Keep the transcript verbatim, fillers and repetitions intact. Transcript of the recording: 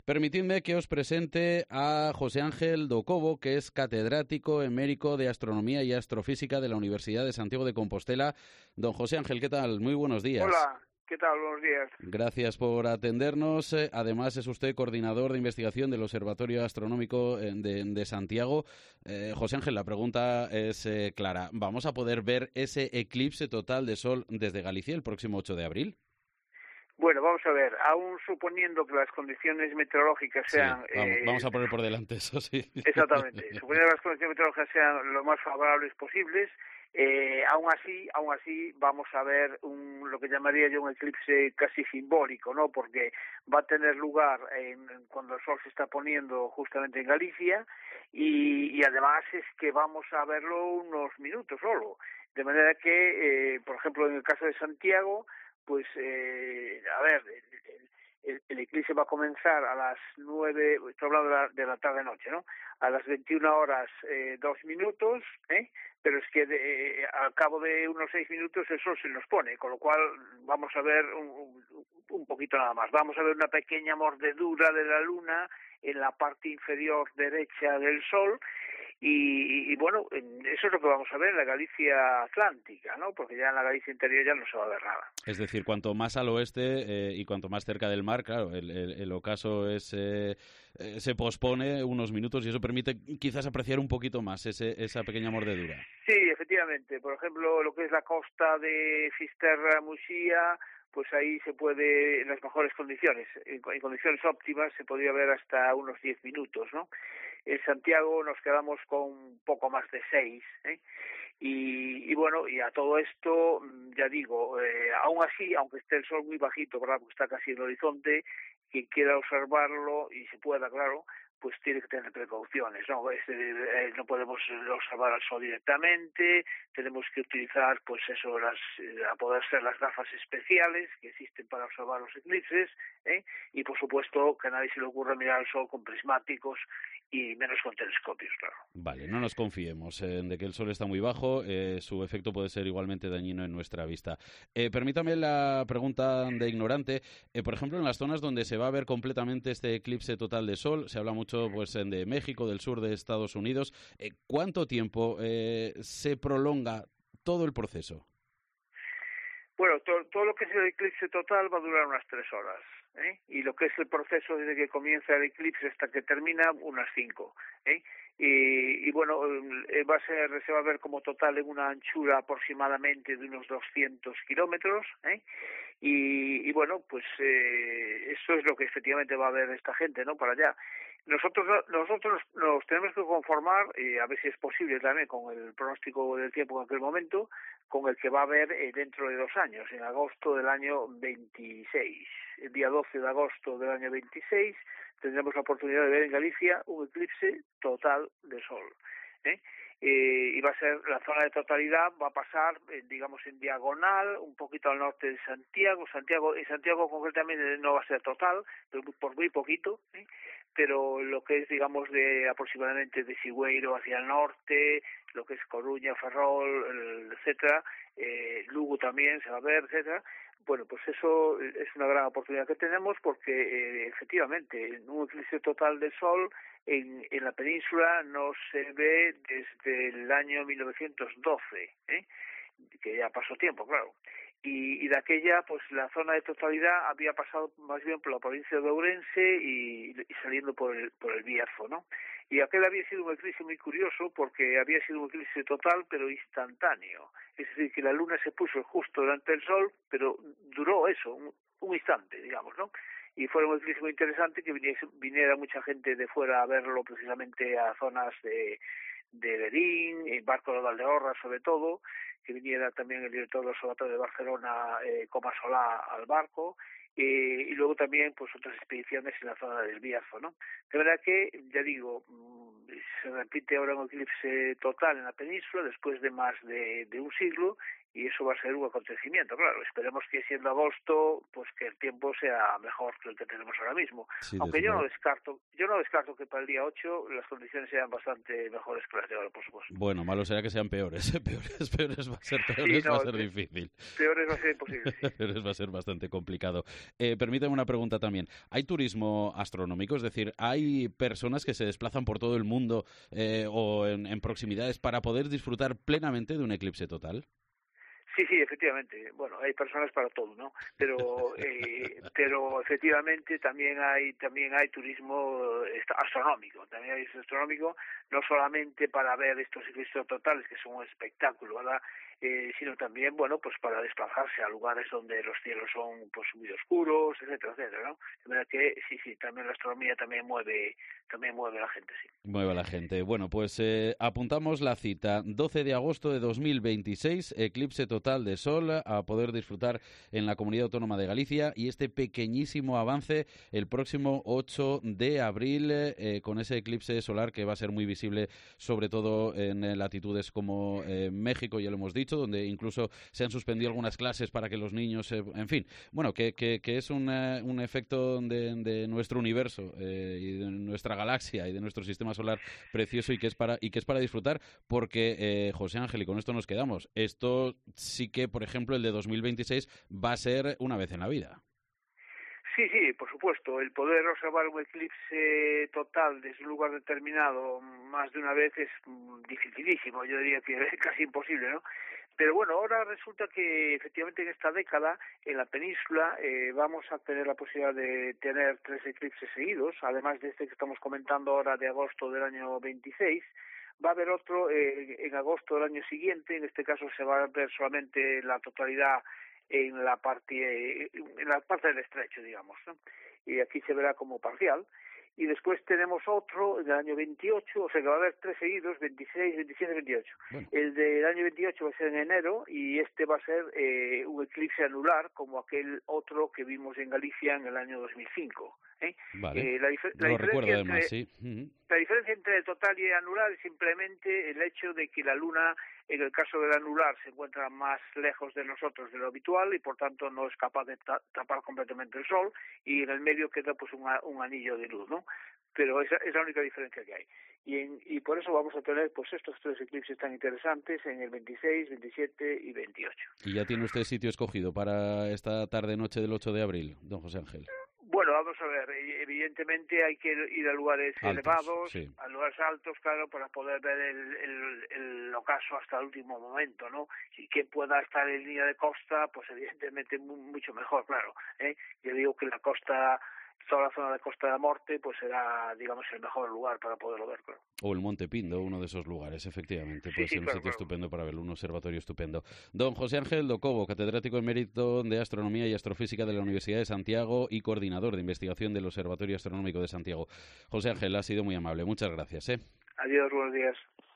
Permitidme que os presente a José Ángel Docobo, que es catedrático emérito de Astronomía y Astrofísica de la Universidad de Santiago de Compostela. Don José Ángel, ¿qué tal? Muy buenos días. Hola, ¿qué tal? Buenos días. Gracias por atendernos. Además, es usted coordinador de investigación del Observatorio Astronómico de, de Santiago. Eh, José Ángel, la pregunta es eh, clara. ¿Vamos a poder ver ese eclipse total de Sol desde Galicia el próximo ocho de abril? Bueno, vamos a ver, aún suponiendo que las condiciones meteorológicas sean... Sí, vamos, eh, vamos a poner por delante eso, sí. Exactamente, suponiendo que las condiciones meteorológicas sean lo más favorables posibles, eh, aún así, aún así vamos a ver un, lo que llamaría yo un eclipse casi simbólico, ¿no? Porque va a tener lugar en, cuando el sol se está poniendo justamente en Galicia y, y además es que vamos a verlo unos minutos solo, de manera que, eh, por ejemplo, en el caso de Santiago, pues, eh, a ver, el, el, el eclipse va a comenzar a las nueve, estoy hablando de la, de la tarde-noche, ¿no? A las veintiuna horas, eh, dos minutos, ¿eh? Pero es que de, eh, al cabo de unos seis minutos el sol se nos pone, con lo cual vamos a ver un, un, un poquito nada más. Vamos a ver una pequeña mordedura de la luna en la parte inferior derecha del sol. Y, y bueno, eso es lo que vamos a ver en la Galicia Atlántica, ¿no? Porque ya en la Galicia interior ya no se va a ver nada. Es decir, cuanto más al oeste eh, y cuanto más cerca del mar, claro, el, el, el ocaso es, eh, eh, se pospone unos minutos y eso permite quizás apreciar un poquito más ese, esa pequeña mordedura. Sí, efectivamente. Por ejemplo, lo que es la costa de Fisterra, Muxía, pues ahí se puede, en las mejores condiciones, en, en condiciones óptimas, se podría ver hasta unos diez minutos, ¿no? En Santiago nos quedamos con poco más de seis, ¿eh? Y, y bueno, y a todo esto, ya digo, eh, aún así, aunque esté el sol muy bajito, ¿verdad? Porque está casi en el horizonte, quien quiera observarlo, y se pueda, claro, pues tiene que tener precauciones, ¿no? Es, eh, no podemos observar al sol directamente, tenemos que utilizar, pues eso, las, a poder ser las gafas especiales que existen para observar los eclipses, ¿eh? Y por supuesto que a nadie se le ocurra mirar al sol con prismáticos y menos con telescopios, claro. Vale, no nos confiemos en de que el sol está muy bajo, eh, su efecto puede ser igualmente dañino en nuestra vista. Eh, permítame la pregunta de ignorante. Eh, por ejemplo, en las zonas donde se va a ver completamente este eclipse total de sol, se habla mucho pues de México, del sur de Estados Unidos. Eh, ¿Cuánto tiempo eh, se prolonga todo el proceso? Bueno, to, todo lo que es el eclipse total va a durar unas tres horas, ¿eh? Y lo que es el proceso desde que comienza el eclipse hasta que termina, unas cinco, ¿eh? Y, y bueno, va a ser, se va a ver como total en una anchura aproximadamente de unos doscientos kilómetros, ¿eh? Y, y bueno, pues eh, eso es lo que efectivamente va a ver esta gente, ¿no? Para allá. Nosotros nosotros nos tenemos que conformar, y a ver si es posible también con el pronóstico del tiempo en aquel momento, con el que va a haber eh, dentro de dos años, en agosto del año veintiséis. El día doce de agosto del año veintiséis tendremos la oportunidad de ver en Galicia un eclipse total de sol, ¿eh? Eh, y va a ser, la zona de totalidad va a pasar, eh, digamos, en diagonal, un poquito al norte de Santiago. Santiago, en Santiago concretamente no va a ser total, pero por muy poquito, ¿eh? Pero lo que es, digamos, de aproximadamente de Sigüeiro hacia el norte, lo que es Coruña, Ferrol, etcétera, eh, Lugo también se va a ver, etcétera. Bueno, pues eso es una gran oportunidad que tenemos porque eh, efectivamente en un eclipse total de sol en, en la península no se ve desde el año mil novecientos doce, ¿eh? Que ya pasó tiempo, claro. Y, y de aquella, pues la zona de totalidad había pasado más bien por la provincia de Ourense y, y saliendo por el, por el Bierzo, ¿no? Y aquel había sido un eclipse muy curioso porque había sido un eclipse total pero instantáneo. Es decir, que la luna se puso justo delante del sol, pero duró eso, un, un instante, digamos, ¿no? Y fue un eclipse muy interesante que viniese, viniera mucha gente de fuera a verlo precisamente a zonas de, de Berín, en Barco de Valdeorras sobre todo, que viniera también el director del Observatorio de Barcelona, eh, Comas Solá, al barco, eh, y luego también pues otras expediciones en la zona del Bierzo, ¿no? De verdad que, ya digo, se repite ahora un eclipse total en la península después de más de, de un siglo y eso va a ser un acontecimiento, claro. Esperemos que siendo agosto, pues que el tiempo sea mejor que el que tenemos ahora mismo. Sí, Aunque desde yo no luego. descarto, yo no descarto que para el día ocho las condiciones sean bastante mejores que las de ahora, por supuesto. Bueno, malo será que sean peores, ¿eh? Peores, peores va a ser, Sí, peores va a no, ser difícil. peores va a ser imposible, sí. Peores va a ser bastante complicado. Eh, permíteme una pregunta también. ¿Hay turismo astronómico? Es decir, ¿hay personas que se desplazan por todo el mundo eh, o en, en proximidades para poder disfrutar plenamente de un eclipse total? Sí, sí, efectivamente. Bueno, hay personas para todo, ¿no? Pero, eh, pero efectivamente también hay también hay turismo astronómico. También hay astronómico, no solamente para ver estos eclipses totales que son un espectáculo, ¿verdad? Eh, sino también, bueno, pues para desplazarse a lugares donde los cielos son pues muy oscuros, etcétera, etcétera, ¿no? De manera que sí, sí, también la astronomía también mueve, también mueve a la gente, sí. Mueve a la gente. Bueno, pues eh, apuntamos la cita. doce de agosto de dos mil veintiséis, eclipse total de sol a poder disfrutar en la Comunidad Autónoma de Galicia y este pequeñísimo avance el próximo ocho de abril eh, con ese eclipse solar que va a ser muy visible, sobre todo en eh, latitudes como eh, México, ya lo hemos dicho, donde incluso se han suspendido algunas clases para que los niños, eh, en fin, bueno, que, que, que es un, uh, un efecto de, de nuestro universo eh, y de nuestra galaxia y de nuestro sistema solar precioso y que es para y que es para disfrutar porque, eh, José Ángel, y con esto nos quedamos, esto sí que, por ejemplo, el de dos mil veintiséis va a ser una vez en la vida. Sí, sí, por supuesto. El poder observar un eclipse total desde un lugar determinado más de una vez es dificilísimo, yo diría que es casi imposible, ¿no? Pero bueno, ahora resulta que efectivamente en esta década en la península eh, vamos a tener la posibilidad de tener tres eclipses seguidos, además de este que estamos comentando ahora de agosto del año veintiséis. Va a haber otro eh, en agosto del año siguiente, en este caso se va a ver solamente la totalidad en la parte en la parte del estrecho, digamos, ¿no? Y aquí se verá como parcial. Y después tenemos otro en el año veintiocho, o sea que va a haber tres seguidos, veintiséis, veintisiete, veintiocho. Bueno. El del año veintiocho va a ser en enero y este va a ser eh, un eclipse anular como aquel otro que vimos en Galicia en el año dos mil cinco. ¿eh? Vale. Eh, la, dif- la Lo diferencia recuerdo entre, además, sí. Uh-huh. La diferencia entre total y anular es simplemente el hecho de que la Luna, en el caso del anular, se encuentra más lejos de nosotros de lo habitual y por tanto no es capaz de ta- tapar completamente el Sol y en el medio queda pues un, un anillo de luz, ¿no? Pero esa es la única diferencia que hay. Y, en, y por eso vamos a tener pues estos tres eclipses tan interesantes en el veintiséis, veintisiete y veintiocho. ¿Y ya tiene usted sitio escogido para esta tarde-noche del ocho de abril, don José Ángel? Bueno, vamos a ver, evidentemente hay que ir a lugares altos, elevados, sí. a lugares altos, claro, para poder ver el, el, el ocaso hasta el último momento, ¿no? Y quien pueda estar en línea de costa, pues evidentemente mucho mejor, claro, ¿eh? Yo digo que la costa, toda la zona de Costa de la Morte, pues será, digamos, el mejor lugar para poderlo ver, claro. O el Monte Pindo, uno de esos lugares, efectivamente. Sí, Puede sí, ser un claro, sitio claro. estupendo para verlo, un observatorio estupendo. Don José Ángel Docobo, catedrático emérito de Astronomía y Astrofísica de la Universidad de Santiago y coordinador de investigación del Observatorio Astronómico de Santiago. José Ángel, ha sido muy amable. Muchas gracias. ¿eh? Adiós, buenos días.